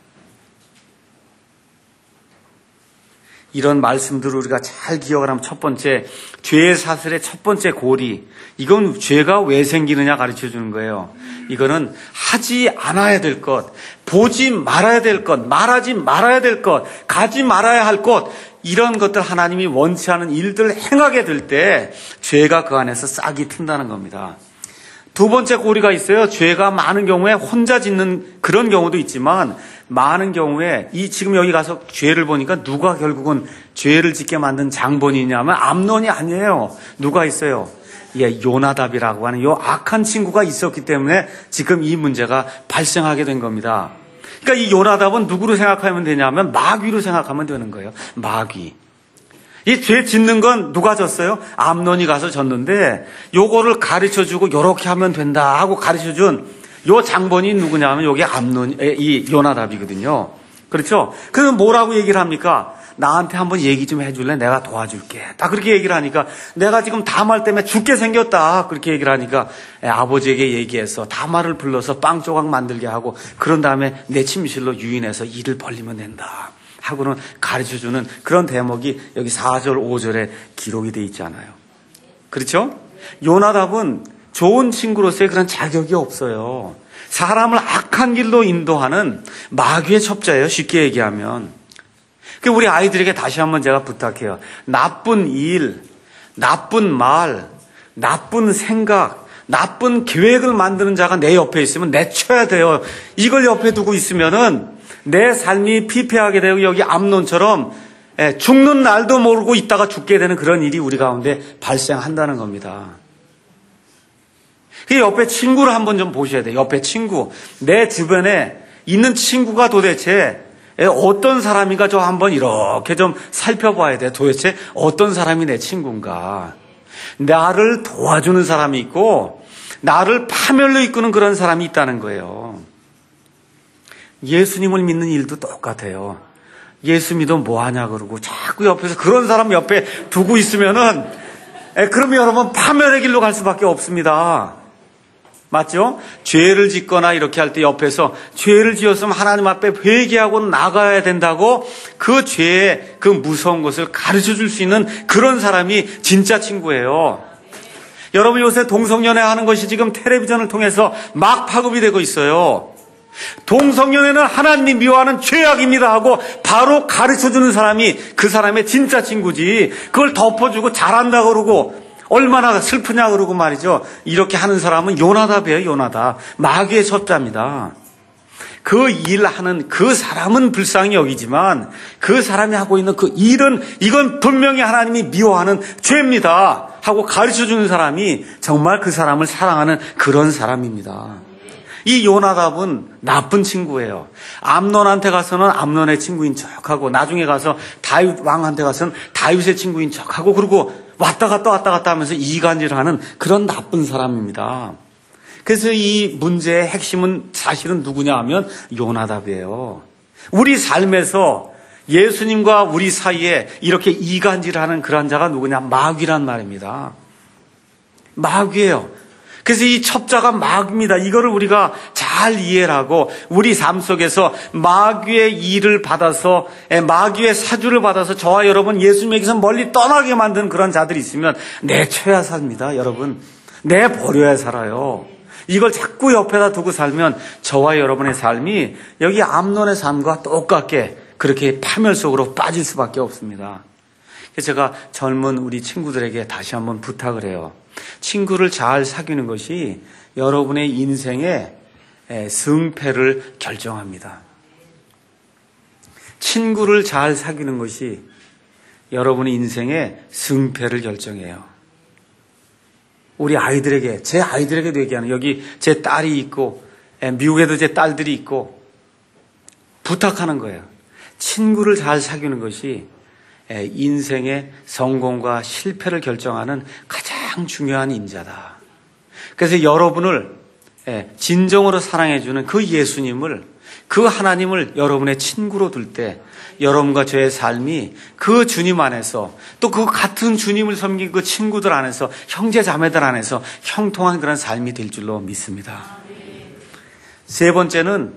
A: 이런 말씀들을 우리가 잘 기억을 하면 첫 번째, 죄의 사슬의 첫 번째 고리. 이건 죄가 왜 생기느냐 가르쳐 주는 거예요. 이거는 하지 않아야 될 것, 보지 말아야 될 것, 말하지 말아야 될 것, 가지 말아야 할 것, 이런 것들 하나님이 원치 않은 일들을 행하게 될 때 죄가 그 안에서 싹이 튼다는 겁니다. 두 번째 고리가 있어요. 죄가 많은 경우에 혼자 짓는 그런 경우도 있지만 많은 경우에 이 지금 여기 가서 죄를 보니까 누가 결국은 죄를 짓게 만든 장본이냐면 암논이 아니에요. 누가 있어요? 예, 요나답이라고 하는 요 악한 친구가 있었기 때문에 지금 이 문제가 발생하게 된 겁니다. 그러니까 이 요나답은 누구로 생각하면 되냐면 마귀로 생각하면 되는 거예요. 마귀. 이 죄 짓는 건 누가 졌어요? 암논이 가서 졌는데 요거를 가르쳐주고 요렇게 하면 된다 하고 가르쳐준 요 장본이 누구냐면 요게 암논, 이 요나답이거든요. 그렇죠? 그럼 뭐라고 얘기를 합니까? 나한테 한번 얘기 좀 해줄래? 내가 도와줄게. 딱 그렇게 얘기를 하니까 내가 지금 다말 때문에 죽게 생겼다. 그렇게 얘기를 하니까 아버지에게 얘기해서 다말을 불러서 빵 조각 만들게 하고 그런 다음에 내 침실로 유인해서 일을 벌리면 된다. 하고는 가르쳐주는 그런 대목이 여기 사 절 오 절에 기록이 되어 있잖아요. 그렇죠? 요나답은 좋은 친구로서의 그런 자격이 없어요. 사람을 악한 길로 인도하는 마귀의 첩자예요. 쉽게 얘기하면. 우리 아이들에게 다시 한번 제가 부탁해요. 나쁜 일, 나쁜 말, 나쁜 생각, 나쁜 계획을 만드는 자가 내 옆에 있으면 내쳐야 돼요. 이걸 옆에 두고 있으면은 내 삶이 피폐하게 되고 여기 암논처럼 죽는 날도 모르고 있다가 죽게 되는 그런 일이 우리 가운데 발생한다는 겁니다. 그 옆에 친구를 한번 좀 보셔야 돼요. 옆에 친구. 내 주변에 있는 친구가 도대체 어떤 사람인가 좀 한번 이렇게 좀 살펴봐야 돼. 도대체 어떤 사람이 내 친구인가. 나를 도와주는 사람이 있고 나를 파멸로 이끄는 그런 사람이 있다는 거예요. 예수님을 믿는 일도 똑같아요. 예수 믿어 뭐하냐 그러고 자꾸 옆에서 그런 사람 옆에 두고 있으면은 그러면 여러분 파멸의 길로 갈 수밖에 없습니다. 맞죠? 죄를 짓거나 이렇게 할 때 옆에서 죄를 지었으면 하나님 앞에 회개하고 나가야 된다고 그 죄의 그 무서운 것을 가르쳐 줄 수 있는 그런 사람이 진짜 친구예요. 여러분 요새 동성연애 하는 것이 지금 텔레비전을 통해서 막 파급이 되고 있어요. 동성연애는 하나님이 미워하는 죄악입니다 하고 바로 가르쳐주는 사람이 그 사람의 진짜 친구지. 그걸 덮어주고 잘한다 그러고 얼마나 슬프냐 그러고 말이죠. 이렇게 하는 사람은 요나답이에요. 요나답. 마귀의 첩자입니다. 그 일하는 그 사람은 불쌍히 여기지만 그 사람이 하고 있는 그 일은 이건 분명히 하나님이 미워하는 죄입니다 하고 가르쳐주는 사람이 정말 그 사람을 사랑하는 그런 사람입니다. 이 요나답은 나쁜 친구예요. 암논한테 가서는 암논의 친구인 척하고 나중에 가서 다윗 왕한테 가서는 다윗의 친구인 척하고 그리고 왔다 갔다 왔다 갔다 하면서 이간질하는 그런 나쁜 사람입니다. 그래서 이 문제의 핵심은 사실은 누구냐 하면 요나답이에요. 우리 삶에서 예수님과 우리 사이에 이렇게 이간질하는 그런 자가 누구냐? 마귀란 말입니다. 마귀예요. 그래서 이 첩자가 마귀입니다. 이거를 우리가 잘 이해를 하고 우리 삶 속에서 마귀의 일을 받아서 마귀의 사주를 받아서 저와 여러분 예수님에게서 멀리 떠나게 만든 그런 자들이 있으면 내쳐야 삽니다. 여러분 내버려야 살아요. 이걸 자꾸 옆에다 두고 살면 저와 여러분의 삶이 여기 암논의 삶과 똑같게 그렇게 파멸 속으로 빠질 수밖에 없습니다. 그래서 제가 젊은 우리 친구들에게 다시 한번 부탁을 해요. 친구를 잘 사귀는 것이 여러분의 인생의 승패를 결정합니다. 친구를 잘 사귀는 것이 여러분의 인생의 승패를 결정해요. 우리 아이들에게, 제 아이들에게도 얘기하는, 여기 제 딸이 있고 미국에도 제 딸들이 있고 부탁하는 거예요. 친구를 잘 사귀는 것이 인생의 성공과 실패를 결정하는 가장 중요한 인자다. 그래서 여러분을 진정으로 사랑해주는 그 예수님을, 그 하나님을 여러분의 친구로 둘 때 여러분과 저의 삶이 그 주님 안에서 또 그 같은 주님을 섬긴 그 친구들 안에서 형제 자매들 안에서 형통한 그런 삶이 될 줄로 믿습니다. 세 번째는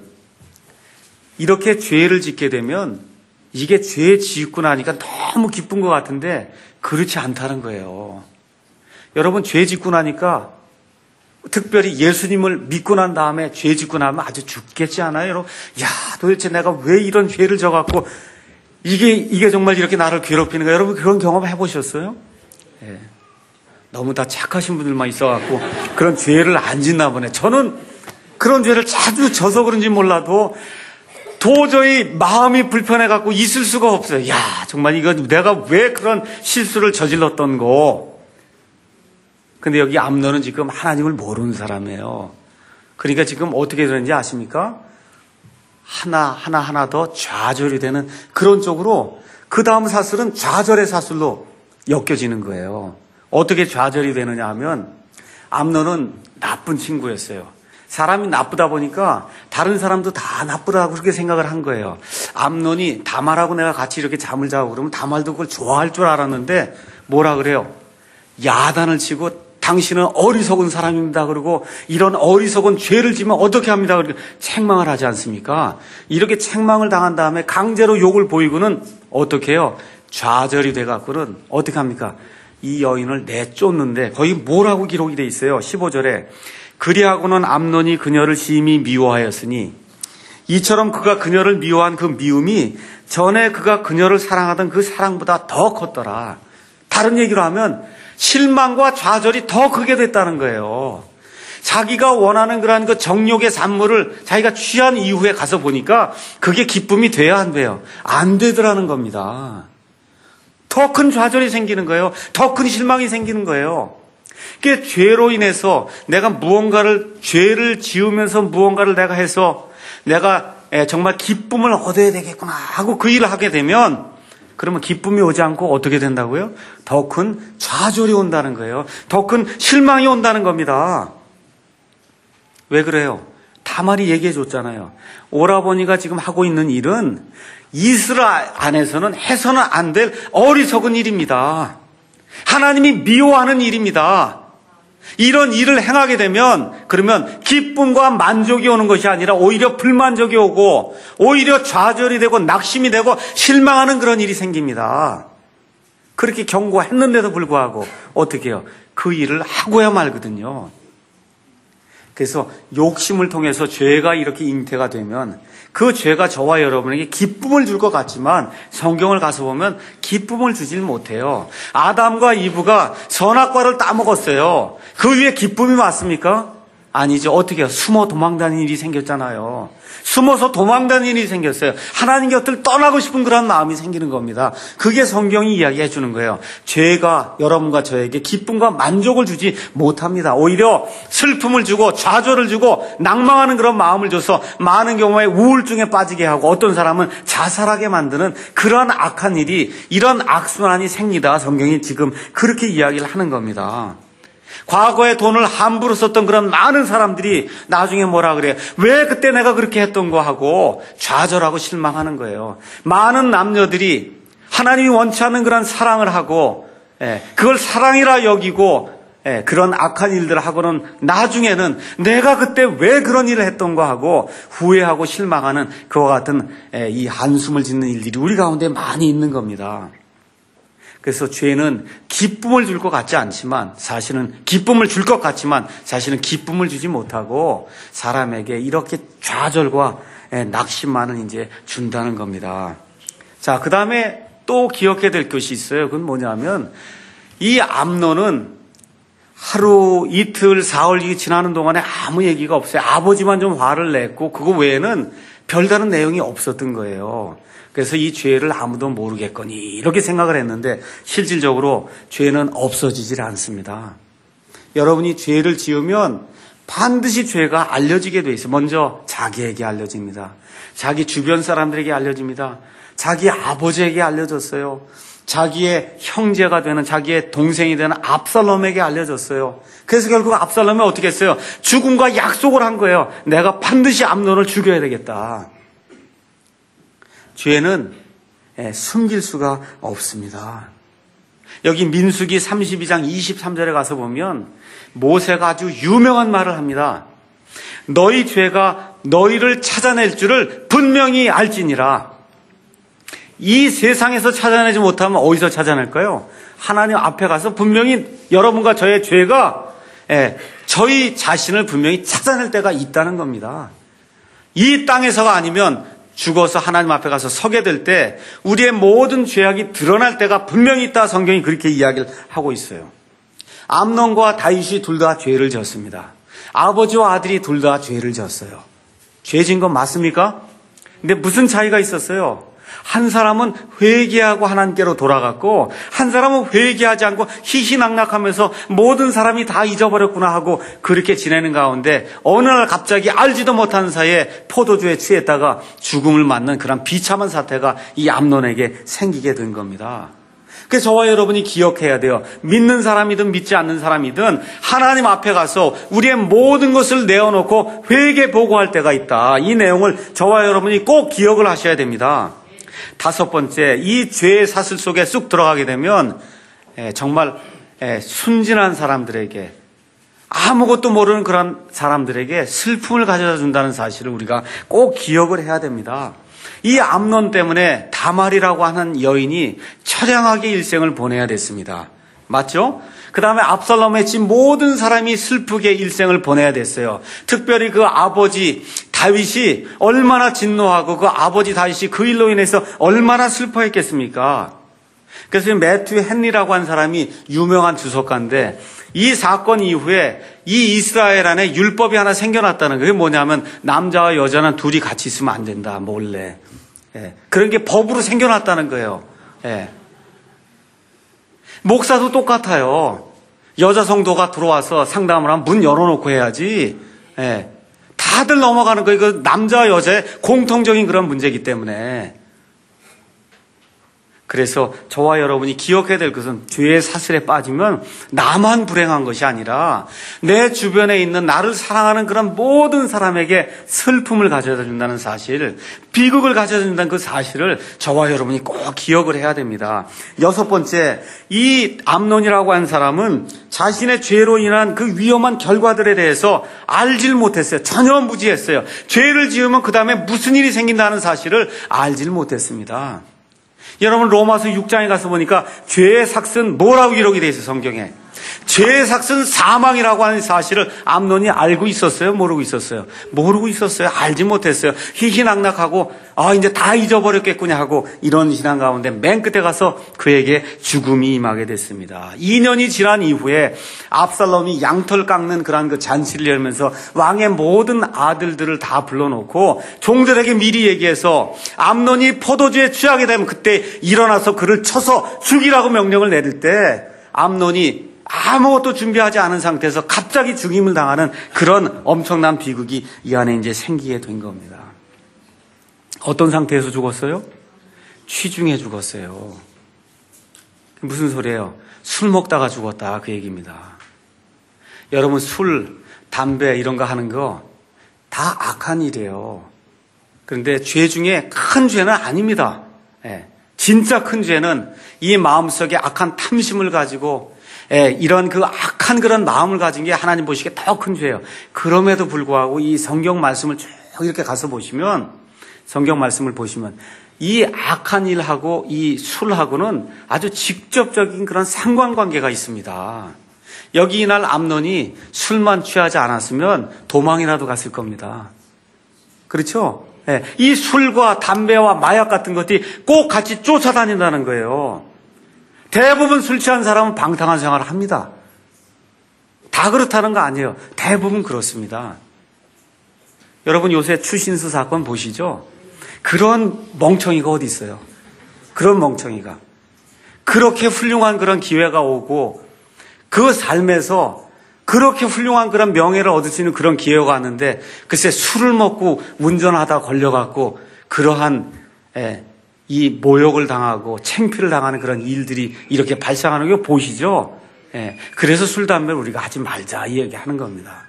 A: 이렇게 죄를 짓게 되면 이게 죄 짓고 나니까 너무 기쁜 것 같은데 그렇지 않다는 거예요. 여러분 죄 짓고 나니까 특별히 예수님을 믿고 난 다음에 죄 짓고 나면 아주 죽겠지 않아요? 여러분, 야 도대체 내가 왜 이런 죄를 져갖고 이게 이게 정말 이렇게 나를 괴롭히는가? 여러분 그런 경험 해보셨어요? 예. 너무 다 착하신 분들만 있어갖고 그런 죄를 안 짓나 보네. 저는 그런 죄를 자주 져서 그런지 몰라도 도저히 마음이 불편해갖고 있을 수가 없어요. 야, 정말 이거 내가 왜 그런 실수를 저질렀던 거. 근데 여기 암논은 지금 하나님을 모르는 사람이에요. 그러니까 지금 어떻게 되는지 아십니까? 하나, 하나, 하나 더 좌절이 되는 그런 쪽으로 그 다음 사슬은 좌절의 사슬로 엮여지는 거예요. 어떻게 좌절이 되느냐 하면 암논은 나쁜 친구였어요. 사람이 나쁘다 보니까 다른 사람도 다 나쁘다고 그렇게 생각을 한 거예요. 암논이 다말하고 내가 같이 이렇게 잠을 자고 그러면 다말도 그걸 좋아할 줄 알았는데 뭐라 그래요? 야단을 치고 당신은 어리석은 사람입니다. 그리고 이런 어리석은 죄를 지면 어떻게 합니다. 그리고 책망을 하지 않습니까? 이렇게 책망을 당한 다음에 강제로 욕을 보이고는 어떻게 해요? 좌절이 돼갖고는 어떻게 합니까? 이 여인을 내쫓는데 거기 뭐라고 기록이 돼 있어요? 십오 절에 그리하고는 암논이 그녀를 심히 미워하였으니 이처럼 그가 그녀를 미워한 그 미움이 전에 그가 그녀를 사랑하던 그 사랑보다 더 컸더라. 다른 얘기로 하면 실망과 좌절이 더 크게 됐다는 거예요. 자기가 원하는 그러한 그 정욕의 산물을 자기가 취한 이후에 가서 보니까 그게 기쁨이 돼야 안 돼요. 안 되더라는 겁니다. 더 큰 좌절이 생기는 거예요. 더 큰 실망이 생기는 거예요. 그 죄로 인해서 내가 무언가를 죄를 지으면서 무언가를 내가 해서 내가 정말 기쁨을 얻어야 되겠구나 하고 그 일을 하게 되면 그러면 기쁨이 오지 않고 어떻게 된다고요? 더 큰 좌절이 온다는 거예요. 더 큰 실망이 온다는 겁니다. 왜 그래요? 다말이 얘기해 줬잖아요. 오라버니가 지금 하고 있는 일은 이스라엘 안에서는 해서는 안 될 어리석은 일입니다. 하나님이 미워하는 일입니다. 이런 일을 행하게 되면 그러면 기쁨과 만족이 오는 것이 아니라 오히려 불만족이 오고 오히려 좌절이 되고 낙심이 되고 실망하는 그런 일이 생깁니다. 그렇게 경고했는데도 불구하고 어떻게 해요? 그 일을 하고야 말거든요. 그래서 욕심을 통해서 죄가 이렇게 잉태가 되면 그 죄가 저와 여러분에게 기쁨을 줄 것 같지만 성경을 가서 보면 기쁨을 주질 못해요. 아담과 이브가 선악과를 따먹었어요. 그 위에 기쁨이 왔습니까? 아니죠. 어떻게 해요? 숨어 도망다니는 일이 생겼잖아요. 숨어서 도망다니는 일이 생겼어요. 하나님 곁을 떠나고 싶은 그런 마음이 생기는 겁니다. 그게 성경이 이야기해 주는 거예요. 죄가 여러분과 저에게 기쁨과 만족을 주지 못합니다. 오히려 슬픔을 주고 좌절을 주고 낭망하는 그런 마음을 줘서 많은 경우에 우울증에 빠지게 하고 어떤 사람은 자살하게 만드는 그런 악한 일이, 이런 악순환이 생기다 성경이 지금 그렇게 이야기를 하는 겁니다. 과거에 돈을 함부로 썼던 그런 많은 사람들이 나중에 뭐라 그래요? 왜 그때 내가 그렇게 했던 거 하고 좌절하고 실망하는 거예요. 많은 남녀들이 하나님이 원치 않는 그런 사랑을 하고, 예, 그걸 사랑이라 여기고, 예, 그런 악한 일들을 하고는 나중에는 내가 그때 왜 그런 일을 했던 거 하고 후회하고 실망하는 그와 같은, 예, 이 한숨을 짓는 일들이 우리 가운데 많이 있는 겁니다. 그래서 죄는 기쁨을 줄 것 같지 않지만 사실은 기쁨을 줄 것 같지만 사실은 기쁨을 주지 못하고 사람에게 이렇게 좌절과 낙심만을 이제 준다는 겁니다. 자, 그 다음에 또 기억해야 될 것이 있어요. 그건 뭐냐면 이 암논은 하루, 이틀, 사흘이 지나는 동안에 아무 얘기가 없어요. 아버지만 좀 화를 냈고 그거 외에는 별다른 내용이 없었던 거예요. 그래서 이 죄를 아무도 모르겠거니 이렇게 생각을 했는데 실질적으로 죄는 없어지질 않습니다. 여러분이 죄를 지으면 반드시 죄가 알려지게 돼 있어요. 먼저 자기에게 알려집니다. 자기 주변 사람들에게 알려집니다. 자기 아버지에게 알려졌어요. 자기의 형제가 되는, 자기의 동생이 되는 압살롬에게 알려졌어요. 그래서 결국 압살롬이 어떻게 했어요? 죽음과 약속을 한 거예요. 내가 반드시 암논을 죽여야 되겠다. 죄는 숨길 수가 없습니다. 여기 민수기 삼십이 장 이십삼 절에 가서 보면 모세가 아주 유명한 말을 합니다. 너희 죄가 너희를 찾아낼 줄을 분명히 알지니라. 이 세상에서 찾아내지 못하면 어디서 찾아낼까요? 하나님 앞에 가서 분명히 여러분과 저의 죄가 저희 자신을 분명히 찾아낼 때가 있다는 겁니다. 이 땅에서가 아니면 죽어서 하나님 앞에 가서 서게 될 때 우리의 모든 죄악이 드러날 때가 분명히 있다. 성경이 그렇게 이야기를 하고 있어요. 암논과 다윗이 둘 다 죄를 졌습니다. 아버지와 아들이 둘 다 죄를 졌어요. 죄 진 건 맞습니까? 근데 무슨 차이가 있었어요? 한 사람은 회개하고 하나님께로 돌아갔고 한 사람은 회개하지 않고 희희낙낙하면서 모든 사람이 다 잊어버렸구나 하고 그렇게 지내는 가운데 어느 날 갑자기 알지도 못하는 사이에 포도주에 취했다가 죽음을 맞는 그런 비참한 사태가 이 암논에게 생기게 된 겁니다. 그래서 저와 여러분이 기억해야 돼요. 믿는 사람이든 믿지 않는 사람이든 하나님 앞에 가서 우리의 모든 것을 내어놓고 회개 보고할 때가 있다. 이 내용을 저와 여러분이 꼭 기억을 하셔야 됩니다. 다섯 번째, 이 죄의 사슬 속에 쑥 들어가게 되면 정말 순진한 사람들에게, 아무것도 모르는 그런 사람들에게 슬픔을 가져다 준다는 사실을 우리가 꼭 기억을 해야 됩니다. 이 암논 때문에 다말이라고 하는 여인이 처량하게 일생을 보내야 됐습니다. 맞죠? 그 다음에 압살롬의 집 모든 사람이 슬프게 일생을 보내야 됐어요. 특별히 그 아버지 다윗이 얼마나 진노하고 그 아버지 다윗이 그 일로 인해서 얼마나 슬퍼했겠습니까? 그래서 매튜 헨리라고 하는 사람이 유명한 주석가인데 이 사건 이후에 이 이스라엘 안에 율법이 하나 생겨났다는 거예요. 그게 뭐냐면 남자와 여자는 둘이 같이 있으면 안 된다. 몰래. 예. 그런 게 법으로 생겨났다는 거예요. 예. 목사도 똑같아요. 여자 성도가 들어와서 상담을 하면 문 열어놓고 해야지. 예. 다들 넘어가는 거예요. 그 남자와 여자의 공통적인 그런 문제이기 때문에. 그래서 저와 여러분이 기억해야 될 것은 죄의 사슬에 빠지면 나만 불행한 것이 아니라 내 주변에 있는 나를 사랑하는 그런 모든 사람에게 슬픔을 가져다 준다는 사실, 비극을 가져다 준다는 그 사실을 저와 여러분이 꼭 기억을 해야 됩니다. 여섯 번째, 이 암논이라고 하는 사람은 자신의 죄로 인한 그 위험한 결과들에 대해서 알질 못했어요. 전혀 무지했어요. 죄를 지으면 그 다음에 무슨 일이 생긴다는 사실을 알질 못했습니다. 여러분 로마서 육 장에 가서 보니까 죄의 삭은 뭐라고 기록이 되어 있어요. 성경에 죄의 삭은 사망이라고 하는 사실을 암논이 알고 있었어요? 모르고 있었어요? 모르고 있었어요. 알지 못했어요. 희희낙낙하고 아 이제 다 잊어버렸겠구나 하고 이런 신앙 가운데 맨 끝에 가서 그에게 죽음이 임하게 됐습니다. 이 년이 지난 이후에 압살롬이 양털 깎는 그런 그 잔치를 열면서 왕의 모든 아들들을 다 불러놓고 종들에게 미리 얘기해서 암논이 포도주에 취하게 되면 그때 일어나서 그를 쳐서 죽이라고 명령을 내릴 때 암논이 아무것도 준비하지 않은 상태에서 갑자기 죽임을 당하는 그런 엄청난 비극이 이 안에 이제 생기게 된 겁니다. 어떤 상태에서 죽었어요? 취중에 죽었어요. 무슨 소리예요? 술 먹다가 죽었다 그 얘기입니다. 여러분 술, 담배 이런 거 하는 거 다 악한 일이에요. 그런데 죄 중에 큰 죄는 아닙니다. 예, 진짜 큰 죄는 이 마음속에 악한 탐심을 가지고 예, 이런 그 악한 그런 마음을 가진 게 하나님 보시기에 더 큰 죄예요. 그럼에도 불구하고 이 성경 말씀을 쭉 이렇게 가서 보시면 성경 말씀을 보시면 이 악한 일하고 이 술하고는 아주 직접적인 그런 상관관계가 있습니다. 여기 이날 암논이 술만 취하지 않았으면 도망이라도 갔을 겁니다. 그렇죠? 예, 이 술과 담배와 마약 같은 것들이 꼭 같이 쫓아다닌다는 거예요. 대부분 술 취한 사람은 방탕한 생활을 합니다. 다 그렇다는 거 아니에요. 대부분 그렇습니다. 여러분 요새 추신수 사건 보시죠? 그런 멍청이가 어디 있어요? 그런 멍청이가. 그렇게 훌륭한 그런 기회가 오고 그 삶에서 그렇게 훌륭한 그런 명예를 얻을 수 있는 그런 기회가 왔는데 글쎄 술을 먹고 운전하다 걸려갖고 그러한 예, 이 모욕을 당하고 창피를 당하는 그런 일들이 이렇게 발생하는 거 보시죠? 예, 그래서 술, 담배를 우리가 하지 말자 이 얘기하는 겁니다.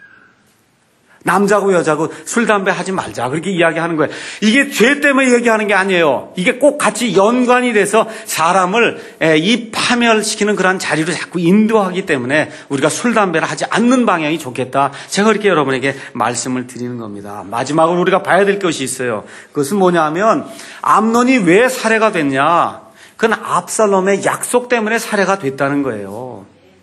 A: 남자고 여자고 술, 담배 하지 말자 그렇게 이야기하는 거예요. 이게 죄 때문에 얘기하는 게 아니에요. 이게 꼭 같이 연관이 돼서 사람을 이 파멸시키는 그런 자리로 자꾸 인도하기 때문에 우리가 술, 담배를 하지 않는 방향이 좋겠다. 제가 그렇게 여러분에게 말씀을 드리는 겁니다. 마지막으로 우리가 봐야 될 것이 있어요. 그것은 뭐냐 하면 암논이 왜 살해가 됐냐. 그건 압살롬의 약속 때문에 살해가 됐다는 거예요.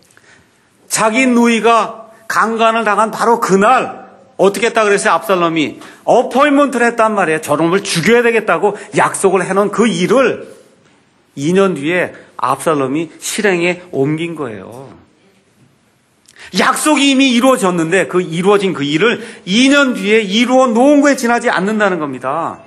A: 자기 누이가 강간을 당한 바로 그날 어떻게 했다 그랬어요? 압살롬이 어포인먼트를 했단 말이에요. 저놈을 죽여야 되겠다고 약속을 해놓은 그 일을 이 년 뒤에 압살롬이 실행에 옮긴 거예요. 약속이 이미 이루어졌는데 그 이루어진 그 일을 이 년 뒤에 이루어 놓은 거에 지나지 않는다는 겁니다.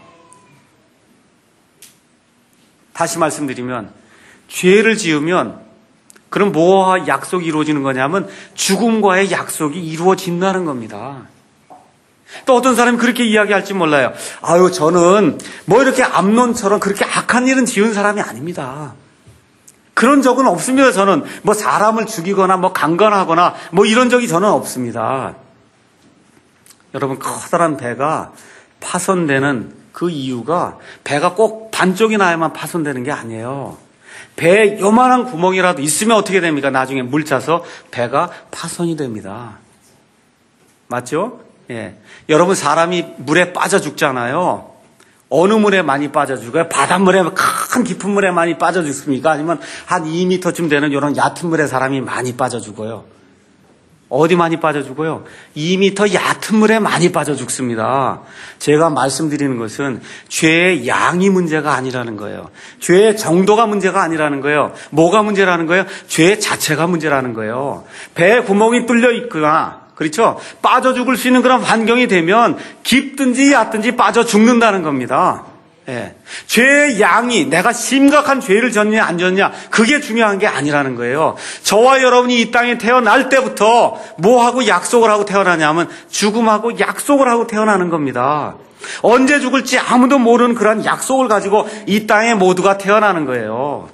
A: 다시 말씀드리면 죄를 지으면 그럼 뭐와 약속이 이루어지는 거냐면 죽음과의 약속이 이루어진다는 겁니다. 또 어떤 사람이 그렇게 이야기할지 몰라요. 아유, 저는 뭐 이렇게 암논처럼 그렇게 악한 일은 지은 사람이 아닙니다. 그런 적은 없습니다. 저는 뭐 사람을 죽이거나 뭐 강간하거나 뭐 이런 적이 저는 없습니다. 여러분, 커다란 배가 파손되는 그 이유가 배가 꼭 반쪽이 나야만 파손되는 게 아니에요. 배에 요만한 구멍이라도 있으면 어떻게 됩니까? 나중에 물 차서 배가 파손이 됩니다. 맞죠? 예. 여러분 사람이 물에 빠져 죽잖아요. 어느 물에 많이 빠져 죽어요? 바닷물에 큰 깊은 물에 많이 빠져 죽습니까? 아니면 한 이 미터쯤 되는 이런 얕은 물에 사람이 많이 빠져 죽어요? 어디 많이 빠져 죽어요? 이 미터 얕은 물에 많이 빠져 죽습니다. 제가 말씀드리는 것은 죄의 양이 문제가 아니라는 거예요. 죄의 정도가 문제가 아니라는 거예요. 뭐가 문제라는 거예요? 죄 자체가 문제라는 거예요. 배에 구멍이 뚫려 있거나 그렇죠? 빠져 죽을 수 있는 그런 환경이 되면 깊든지 얕든지 빠져 죽는다는 겁니다. 예. 죄의 양이 내가 심각한 죄를 졌냐 안 졌냐 그게 중요한 게 아니라는 거예요. 저와 여러분이 이 땅에 태어날 때부터 뭐하고 약속을 하고 태어나냐면 죽음하고 약속을 하고 태어나는 겁니다. 언제 죽을지 아무도 모르는 그런 약속을 가지고 이 땅에 모두가 태어나는 거예요.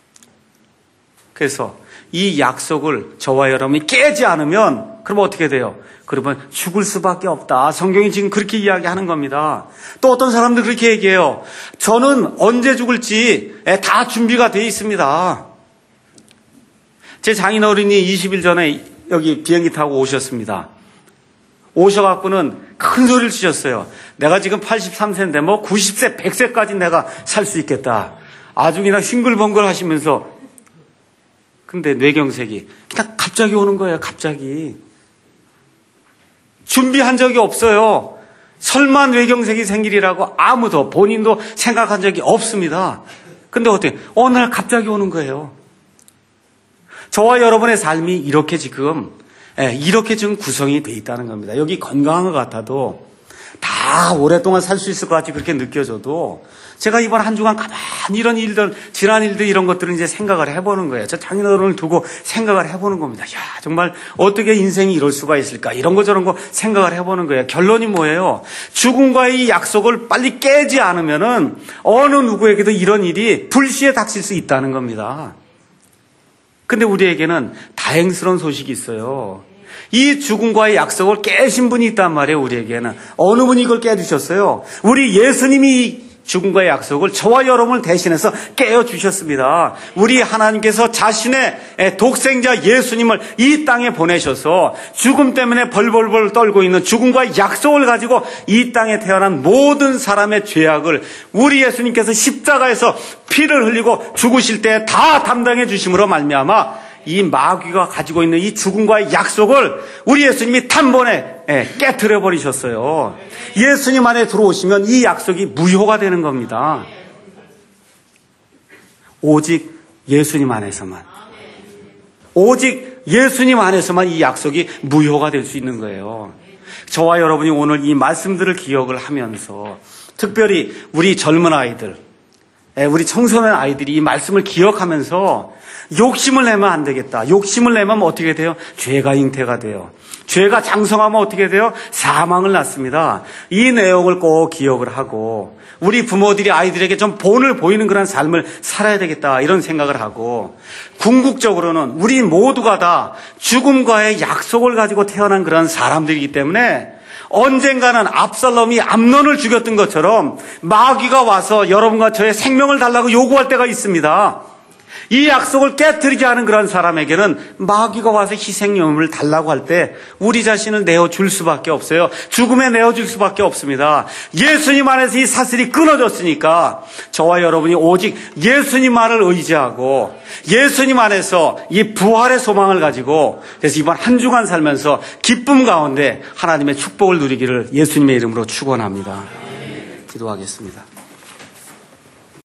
A: 그래서 이 약속을 저와 여러분이 깨지 않으면 그럼 어떻게 돼요? 그러면 죽을 수밖에 없다. 성경이 지금 그렇게 이야기하는 겁니다. 또 어떤 사람들 그렇게 얘기해요. 저는 언제 죽을지 다 준비가 돼 있습니다. 제 장인어른이 이십 일 전에 여기 비행기 타고 오셨습니다. 오셔갖고는 큰 소리를 치셨어요. 내가 지금 팔십삼 세인데 뭐 구십 세, 백 세까지 내가 살 수 있겠다. 아주 그냥 싱글벙글 하시면서 근데 뇌경색이 그냥 갑자기 갑자기 오는 거예요. 갑자기. 준비한 적이 없어요. 설마 뇌경색이 생기리라고 아무도 본인도 생각한 적이 없습니다. 근데 어떻게 어느 날 갑자기 오는 거예요. 저와 여러분의 삶이 이렇게 지금 이렇게 지금 구성이 돼 있다는 겁니다. 여기 건강한 것 같아도 다 오랫동안 살 수 있을 것 같이 그렇게 느껴져도 제가 이번 한 주간 가만히 이런 일들, 지난 일들 이런 것들을 이제 생각을 해보는 거예요. 저 장인어른을 두고 생각을 해보는 겁니다. 야, 정말 어떻게 인생이 이럴 수가 있을까? 이런 거 저런 거 생각을 해보는 거예요. 결론이 뭐예요? 죽음과의 이 약속을 빨리 깨지 않으면은 어느 누구에게도 이런 일이 불시에 닥칠 수 있다는 겁니다. 근데 우리에게는 다행스러운 소식이 있어요. 이 죽음과의 약속을 깨신 분이 있단 말이에요. 우리에게는. 어느 분이 이걸 깨주셨어요? 우리 예수님이 죽음과의 약속을 저와 여러분을 대신해서 깨어주셨습니다. 우리 하나님께서 자신의 독생자 예수님을 이 땅에 보내셔서 죽음 때문에 벌벌벌 떨고 있는 죽음과의 약속을 가지고 이 땅에 태어난 모든 사람의 죄악을 우리 예수님께서 십자가에서 피를 흘리고 죽으실 때 다 담당해 주심으로 말미암아 이 마귀가 가지고 있는 이 죽음과의 약속을 우리 예수님이 단번에 깨트려 버리셨어요. 예수님 안에 들어오시면 이 약속이 무효가 되는 겁니다. 오직 예수님 안에서만. 오직 예수님 안에서만 이 약속이 무효가 될 수 있는 거예요. 저와 여러분이 오늘 이 말씀들을 기억을 하면서 특별히 우리 젊은 아이들, 우리 청소년 아이들이 이 말씀을 기억하면서 욕심을 내면 안 되겠다. 욕심을 내면 어떻게 돼요? 죄가 잉태가 돼요. 죄가 장성하면 어떻게 돼요? 사망을 낳습니다. 이 내용을 꼭 기억을 하고 우리 부모들이 아이들에게 좀 본을 보이는 그런 삶을 살아야 되겠다 이런 생각을 하고 궁극적으로는 우리 모두가 다 죽음과의 약속을 가지고 태어난 그런 사람들이기 때문에 언젠가는 압살롬이 암논을 죽였던 것처럼 마귀가 와서 여러분과 저의 생명을 달라고 요구할 때가 있습니다. 이 약속을 깨뜨리지 않은 그런 사람에게는 마귀가 와서 희생명을 달라고 할 때 우리 자신을 내어줄 수밖에 없어요. 죽음에 내어줄 수밖에 없습니다. 예수님 안에서 이 사슬이 끊어졌으니까 저와 여러분이 오직 예수님만을 의지하고 예수님 안에서 이 부활의 소망을 가지고 그래서 이번 한 주간 살면서 기쁨 가운데 하나님의 축복을 누리기를 예수님의 이름으로 축원합니다. 기도하겠습니다.